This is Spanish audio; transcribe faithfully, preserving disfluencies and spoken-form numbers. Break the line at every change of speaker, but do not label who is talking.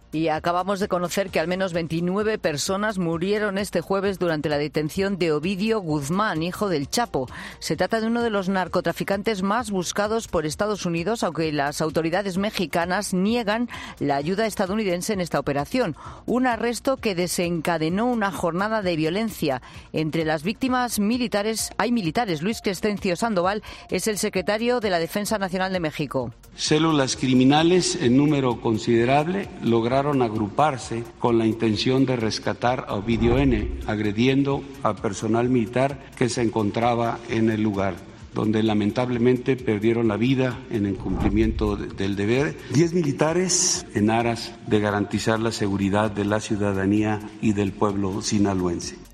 Y acabamos de conocer que al menos veintinueve personas murieron este jueves durante la detención de Ovidio Guzmán, hijo del Chapo. Se trata de uno de los narcotraficantes más buscados por Estados Unidos, aunque las autoridades mexicanas niegan la ayuda estadounidense en esta operación. Un arresto que desencadenó una jornada de violencia. Entre las víctimas militares hay militares. Luis Crescencio Sandoval es el secretario de la Defensa Nacional de México.
Células criminales en número considerable lograron agruparse con la intención de rescatar a Ovidio N., agrediendo a personal militar que se encontraba en el lugar, donde lamentablemente perdieron la vida en el cumplimiento del deber. Diez militares en aras de garantizar la seguridad de la ciudadanía y del pueblo sinaloense.